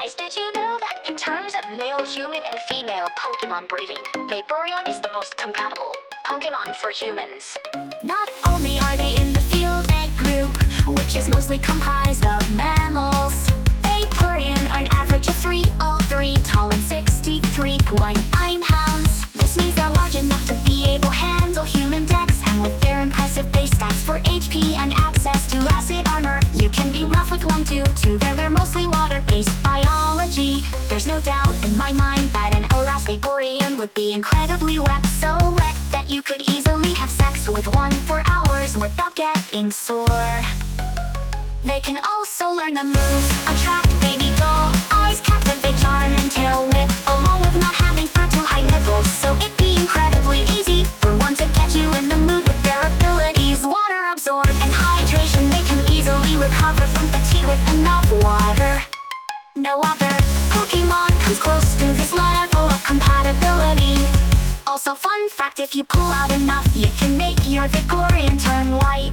Guys, did you know that in terms of male human and female Pokemon breeding, Vaporeon is the most compatible Pokemon for humans? Not only are they in the field egg group, which is mostly comprised of mammals, Vaporeon are an average of 303 tall and 63.9 pounds. This means they're large enough to be able to handle human decks, and with their impressive base stats for HP and access to acid armor, you can be rough with 1-2. They're mostly water-based biology. There's no doubt in my mind that an Oras Vaporeon would be incredibly wet, so wet that you could easily have sex with one for hours without getting sore. They can also learn the moves, attract baby doll, eyes, captivate, charm, and tail whip, along with not having fertile high nipples, so it'd be incredibly easy for one to get you in the mood with their abilities. Water absorb and hydration, they can easily recover from fatigue with enough water. No other Pokemon comes close to this level of compatibility. Also, fun fact, if you pull out enough, you can make your Vaporeon turn white.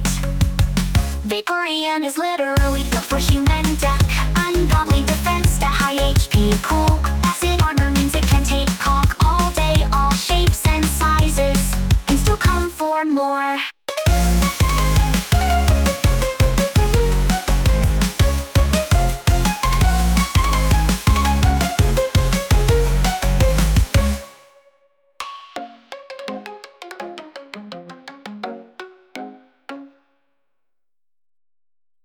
Vaporeon is literally built for human deck, ungodly defense to high HP, cool